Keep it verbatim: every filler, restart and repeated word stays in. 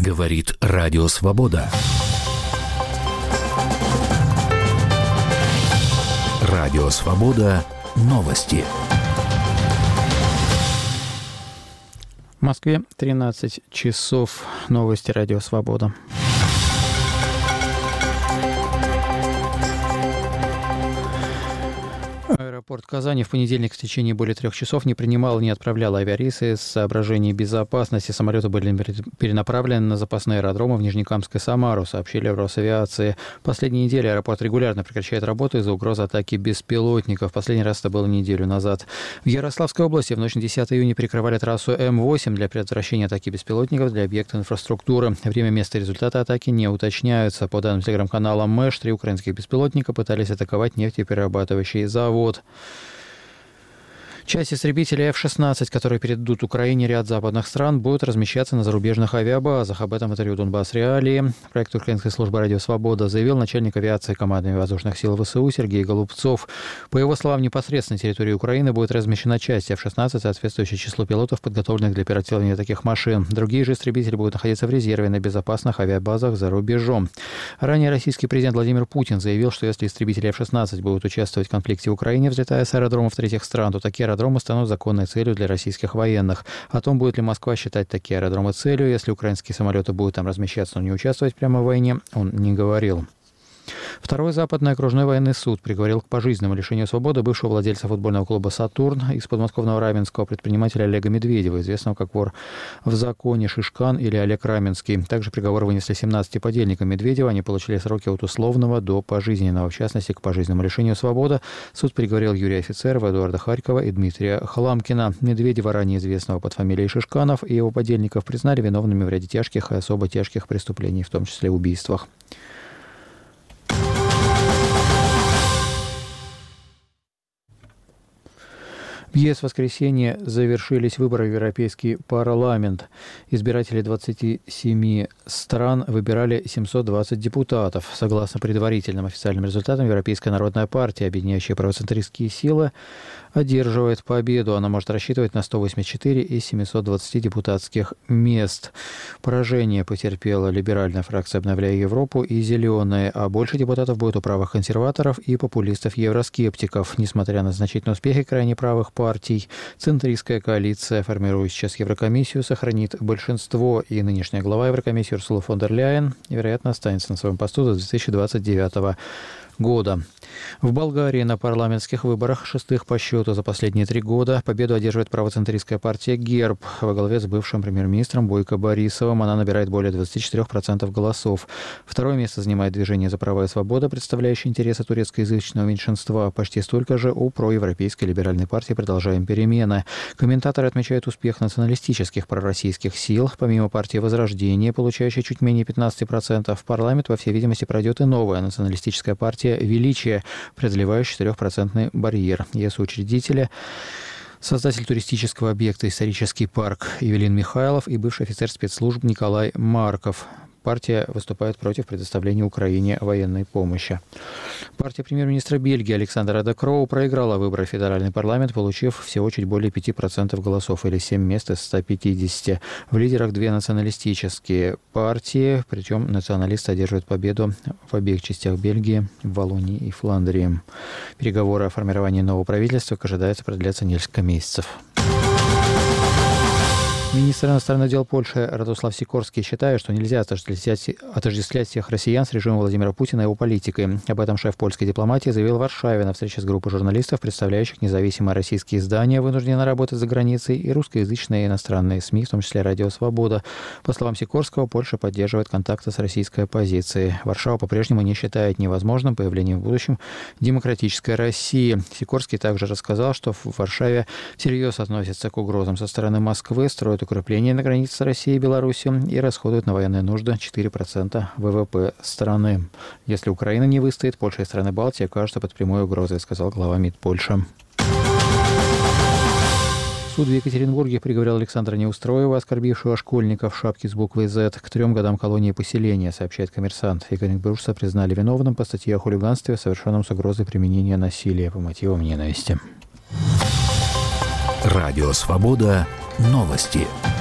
Говорит Радио Свобода. Радио Свобода. Новости. В Москве тринадцать часов. Новости Радио Свобода. Аэропорт Казани в понедельник в течение более трех часов не принимал и не отправлял авиарейсы. Из соображений безопасности самолеты были перенаправлены на запасные аэродромы в Нижнекамск и Самару, сообщили в Росавиации. В последние недели аэропорт регулярно прекращает работу из-за угрозы атаки беспилотников. Последний раз это было неделю назад. В Ярославской области в ночь на десятое июня перекрывали трассу эм восемь для предотвращения атаки беспилотников для объекта инфраструктуры. Время, место и результаты атаки не уточняются. По данным телеграм-канала Мэш, три украинских беспилотника пытались атаковать нефтеперерабатывающий завод. Часть истребителей эф шестнадцать, которые передадут Украине ряд западных стран, будут размещаться на зарубежных авиабазах. Об этом в интервью «Донбасс Реалии» проект украинской службы «Радио Свобода» заявил начальник авиации командования воздушных сил ВСУ Сергей Голубцов. По его словам, непосредственно на территории Украины будет размещена часть эф шестнадцать, соответствующая числу пилотов, подготовленных для пилотирования таких машин. Другие же истребители будут находиться в резерве на безопасных авиабазах за рубежом. Ранее российский президент Владимир Путин заявил, что если истребители эф шестнадцать будут участвовать в конфликте в Украине, взлетая с аэродромов третьих стран, то такие аэродромы станут законной целью для российских военных. О том, будет ли Москва считать такие аэродромы целью, если украинские самолеты будут там размещаться, но не участвовать прямо в войне, он не говорил. Второй Западный окружной военный суд приговорил к пожизненному лишению свободы бывшего владельца футбольного клуба «Сатурн» из подмосковного Раменского предпринимателя Олега Медведева, известного как вор в законе Шишкан или Олег Раменский. Также приговор вынесли семнадцати подельникам Медведева. Они получили сроки от условного до пожизненного. В частности, к пожизненному лишению свободы суд приговорил Юрия Офицерова, Эдуарда Харькова и Дмитрия Хламкина. Медведева, ранее известного под фамилией Шишканов, и его подельников признали виновными в ряде тяжких и особо тяжких преступлений, в том числе убийствах. В ЕС в воскресенье завершились выборы в Европейский парламент. Избиратели двадцати семи стран выбирали семьсот двадцать депутатов. Согласно предварительным официальным результатам, Европейская народная партия, объединяющая правоцентристские силы, одерживает победу. Она может рассчитывать на сто восемьдесят четыре из семисот двадцати депутатских мест. Поражение потерпела либеральная фракция «Обновляя Европу» и «Зеленые», а больше депутатов будет у правых консерваторов и популистов-евроскептиков. Несмотря на значительные успехи крайне правых партий, партий. Центристская коалиция, формируя сейчас Еврокомиссию, сохранит большинство, и нынешняя глава Еврокомиссии Урсула фон дер Ляйен, вероятно, останется на своем посту до две тысячи двадцать девятого года. В Болгарии на парламентских выборах, шестых по счету за последние три года, победу одерживает правоцентристская партия ГЕРБ во главе с бывшим премьер-министром Бойко Борисовым. Она набирает более двадцати четырёх процентов голосов. Второе место занимает движение «За права и свобода», представляющее интересы турецкоязычного меньшинства. Почти столько же у проевропейской либеральной партии «Продолжаем перемены». Комментаторы отмечают успех националистических пророссийских сил. Помимо партии «Возрождение», получающей чуть менее пятнадцати процентов, в парламент, по всей видимости, пройдет и новая националистическая партия «Величие», преодолевающая четырёхпроцентный барьер. Ее соучредители — создатель туристического объекта «Исторический парк» Евелин Михайлов и бывший офицер спецслужб Николай Марков. Партия выступает против предоставления Украине военной помощи. Партия премьер-министра Бельгии Александра де Кроу проиграла выборы в федеральный парламент, получив всего чуть более пяти процентов голосов, или семь мест из ста пятидесяти. В лидерах две националистические партии, причем националисты одерживают победу в обеих частях Бельгии, в Валлонии и Фландрии. Переговоры о формировании нового правительства, как ожидается, продлятся несколько месяцев. Министр иностранных дел Польши Радослав Сикорский считает, что нельзя отождествлять, отождествлять всех россиян с режимом Владимира Путина и его политикой. Об этом шеф польской дипломатии заявил в Варшаве на встрече с группой журналистов, представляющих независимые российские издания, вынуждены работать за границей, и русскоязычные иностранные СМИ, в том числе Радио Свобода. По словам Сикорского, Польша поддерживает контакты с российской оппозицией. Варшава по-прежнему не считает невозможным появление в будущем демократической России. Сикорский также рассказал, что в Варшаве всерьез относятся к угрозам со стороны Москвы, строят укрепления на границе с Россией и Беларусью и расходуют на военные нужды четыре процента ВВП страны. Если Украина не выстоит, Польша и страны Балтии окажутся под прямой угрозой, сказал глава МИД Польши. Суд в Екатеринбурге приговорил Александра Неустроева, оскорбившего школьника в шапке с буквой «З», к трем годам колонии поселения, сообщает «Коммерсант». Екатеринбуржца признали виновным по статье о хулиганстве, совершенном с угрозой применения насилия по мотивам ненависти. Радио Свобода. Новости.